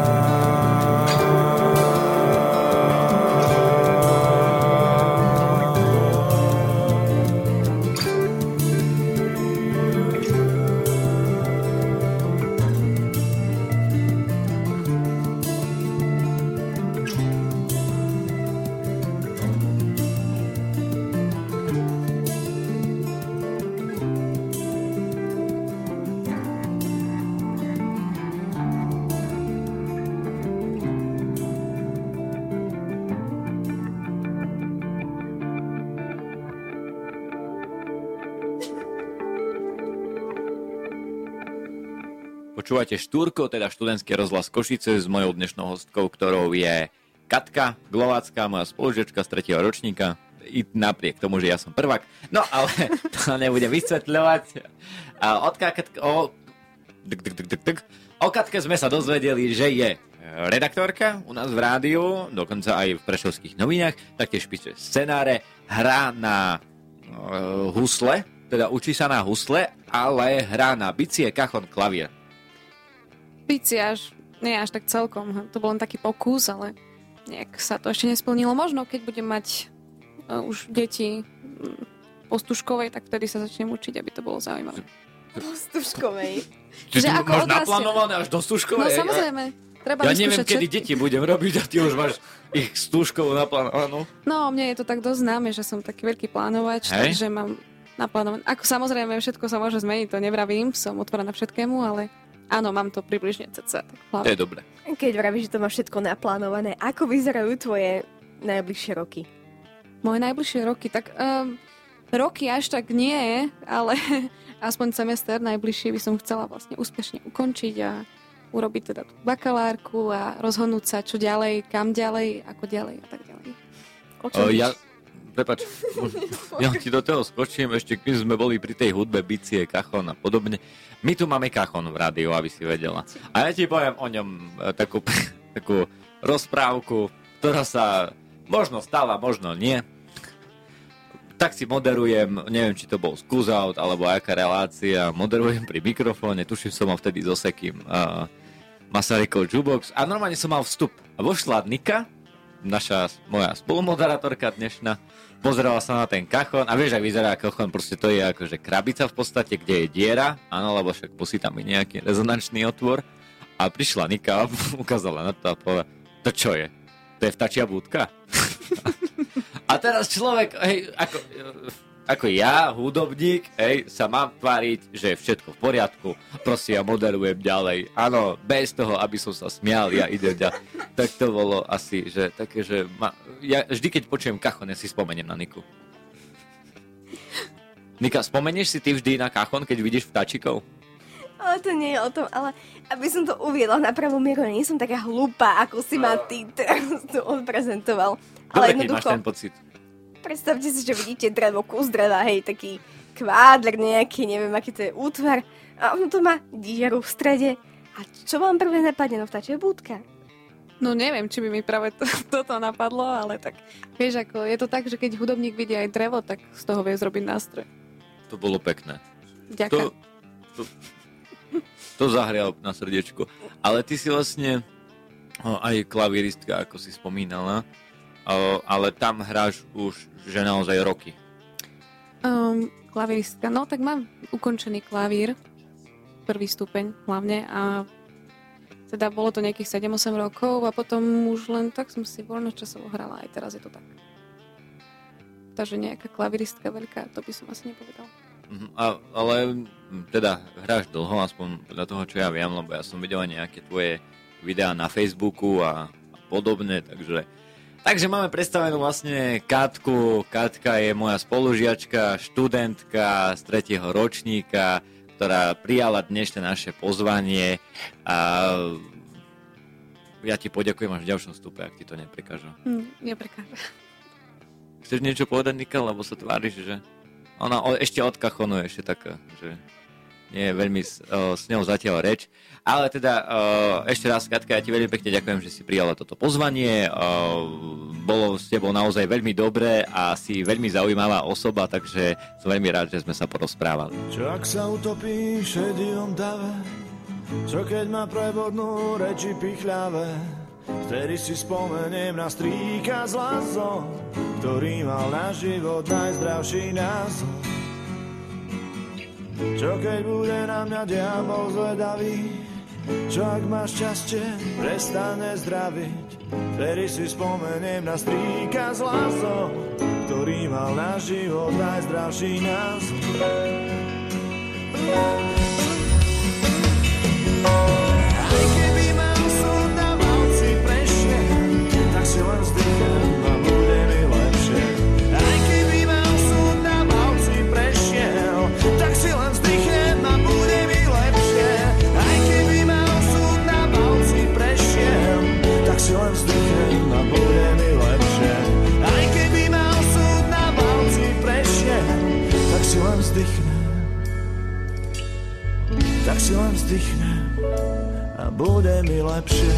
Počúvate Štúrko, teda študentský rozhlas Košice s mojou dnešnou hostkou, ktorou je Katka Glovácká, moja spolužiačka z 3. ročníka. I napriek tomu, že ja som prvák. No ale to nebudem vysvetľovať. O Katke sme sa dozvedeli, že je redaktorka u nás v rádiu, dokonca aj v Prešovských novinách, taktiež píše scenáre, hrá na husle, teda učí sa na husle, ale hrá na bicie, kachon, klavír. Bicie nie až tak celkom. To bol len taký pokus, ale nejak sa to ešte nesplnilo. Možno, keď budem mať už deti po Stužkovej, tak vtedy sa začnem učiť, aby to bolo zaujímavé. Po Stužkovej? Čiže ako máš naplánované až do Stužkovej? No samozrejme. Treba ja neviem, kedy deti budem robiť a ty už máš ich Stužkovú naplánovanú. No, mne je to tak dosť známe, že som taký veľký plánovač, takže mám naplánované. Ako samozrejme, všetko sa môže zmeniť, to nevravím, som otvorená všetkému, ale áno, mám to približne cca. To je dobré. Keď vravíš, že to máš všetko naplánované, ako vyzerajú tvoje najbližšie roky? Moje najbližšie roky? Tak roky až tak nie, ale aspoň semester najbližší by som chcela vlastne úspešne ukončiť a urobiť teda tú bakalárku a rozhodnúť sa, čo ďalej, kam ďalej, ako ďalej a tak ďalej. Prepáč, ja ti do toho skočím, ešte keď sme boli pri tej hudbe, bicie, kachon a podobne. My tu máme kachon v rádiu, aby si vedela. A ja ti poviem o ňom takú rozprávku, ktorá sa možno stala, možno nie. Tak si moderujem, neviem, či to bol Scooz Out, alebo aká relácia, moderujem pri mikrofóne, tuším, som mal vtedy so Sekým Masarykov Jukebox a normálne som mal vstup. A vošla Nika, moja spolumoderátorka dnešná, pozerala sa na ten kachon a vieš, ak vyzerá kachon, proste to je akože krabica v podstate, kde je diera, áno, lebo však musí tam byť nejaký rezonančný otvor. A prišla Nika a ukázala na to a povedala, to čo je? To je vtačia budka? A teraz človek, hej, ako ja, hudobník, hej, sa mám tváriť, že je všetko v poriadku, proste ja moderujem ďalej. Áno, bez toho, aby som sa smial, ja idem ďalej. Tak to bolo asi, že také, že ja vždy, keď počujem kachon, ja si spomeniem na Niku. Nika, spomenieš si ty vždy na kachon, keď vidíš vtáčikov? Ale to nie je o tom, ale aby som to uviedla na pravú mieru, nie som taká hlúpa, ako si ma ty teraz tu odprezentoval. Ale dobre, keď máš ten pocit. Predstavte si, že vidíte drevo, kus dreva, hej, taký kvádlik nejaký, neviem, aký to je útvar. A ono to má dieru v strede. A čo vám prvé napadne? No vtáčia budka. No neviem, či by mi práve toto napadlo, ale tak vieš, ako je to tak, že keď hudobník vidí aj drevo, tak z toho vie zrobiť nástroj. To bolo pekné. Ďakujem. To zahrial na srdiečku. Ale ty si vlastne aj klavíristka, ako si spomínala, ale tam hráš už, že naozaj roky. Klavíristka, no tak mám ukončený klavír, prvý stupeň hlavne a teda bolo to nejakých 7-8 rokov a potom už len tak som si voľnočasovo hrala, aj teraz je to tak. Takže nejaká klavíristka veľká, to by som asi nepovedala. Ale teda hráš dlho, aspoň podľa toho, čo ja viem, lebo ja som videl nejaké tvoje videá na Facebooku a podobne, takže máme predstavenú vlastne Katku. Katka je moja spolužiačka, študentka z 3. ročníka, ktorá prijala dnešné naše pozvanie a ja ti poďakujem až v ďalšom stupe, ak ti to neprekáža. Neprekáža. Chceš niečo povedať, Nika, lebo sa tváriš, že ona ešte od kachonu ešte taká, že nie je veľmi s ňou zatiaľ reč. Ale teda ešte raz, Katka, ja ti veľmi pekne ďakujem, že si prijala toto pozvanie. Bolo s tebou naozaj veľmi dobré a si veľmi zaujímavá osoba, takže som veľmi rád, že sme sa porozprávali. Čo ak sa utopí v šedivom dave, čo keď ma prebodnú reči pichľavé, vtedy si spomeniem na strýka z Lazo, ktorý mal na život najzdravší názov. Čo keď bude na mňa diabol zvedavý, čo ak ma šťastie prestane zdraviť, vtedy si spomeniem na strýka z Lazo, ktorý mal na život najzdravší názov. Aj keby ma osud na valci prešiel, tak si len vzdychnem a bude mi lepšie. Aj keby ma osud na valci prešiel, tak si len vzdychnem a bude mi lepšie. Aj keby ma osud na valci prešiel, tak si len vzdychnem a bude mi lepšie. Aj keby ma osud na valci prešiel, tak si len vzdychnem. Tak si len vzdychnem a bude mi lepšie.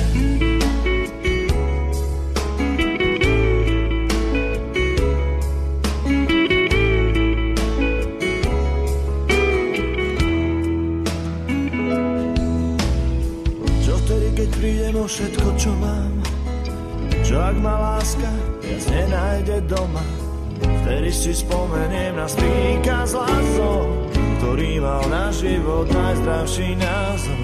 Čo vtedy, keď prídem o všetko, čo mám? Čo ak ma láska viac nenájde doma? Vtedy si spomeniem na strýka z Lazo, ktorý mal na život najzdravší názov.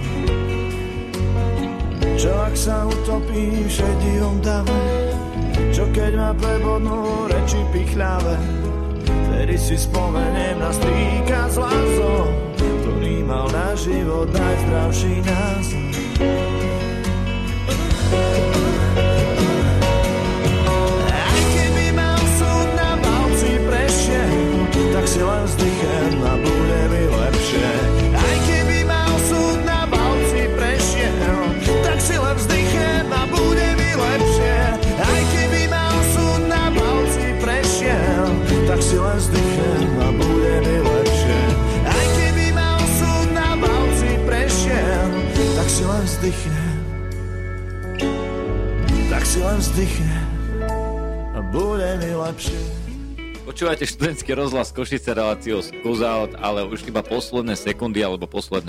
Čo ak sa utopí v šedivom dave, čo keď ma prebodnú reči pichľavé, vtedy si spomeniem na strýka z Lazo, ktorý mal na život najzdravší názov. Aj keby ma osud na valci prešiel, tak si len vzdychem a bude mi lepšie. Aj keby ma osud na valci prešiel, si len vzdychne a bude mi lepšie. Počúvate študentský rozhlas Košice, reláciu Skús Out, ale už iba posledné sekundy alebo posledné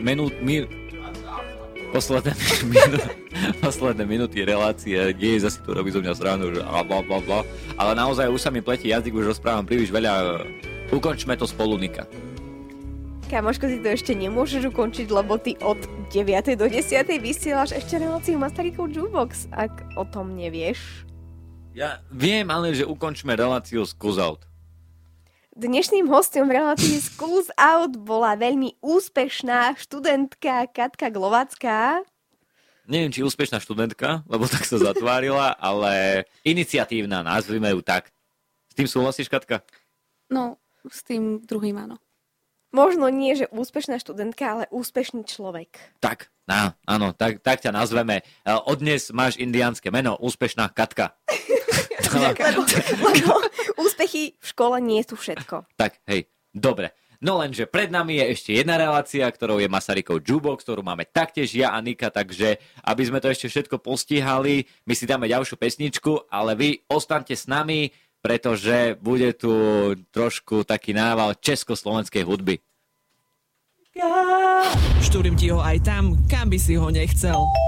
posledné minúty relácie. Nie zase tu robí zo mňa srandu, že blablabla. Ale naozaj už sa mi pletí jazyk, už rozprávam príliš veľa. Ukončme to spolu, Nika. Kamoško, si to ešte nemôžeš ukončiť, lebo ty od 9. do 10. vysielaš ešte reláciu Masarykov Jukebox, ak o tom nevieš. Ja viem, ale že ukončme reláciu Skús Out. Dnešným hostom v relácii Skús Out bola veľmi úspešná študentka Katka Glovacká. Neviem, či úspešná študentka, lebo tak sa zatvárila, ale iniciatívna, nazvime ju tak. S tým súhlasíš, Katka? No, s tým druhým áno. Možno nie, že úspešná študentka, ale úspešný človek. Tak, áno, tak ťa nazveme. Od dnes máš indiánske meno, úspešná Katka. lebo úspechy v škole nie sú všetko. Tak, hej, dobre. No lenže pred nami je ešte jedna relácia, ktorou je Masarykov Jukebox, ktorú máme taktiež ja a Nika, takže aby sme to ešte všetko postihali, my si dáme ďalšiu pesničku, ale vy ostaňte s nami, pretože bude tu trošku taký nával československej hudby. Štúrim ti ho aj tam, kam by si ho nechcel.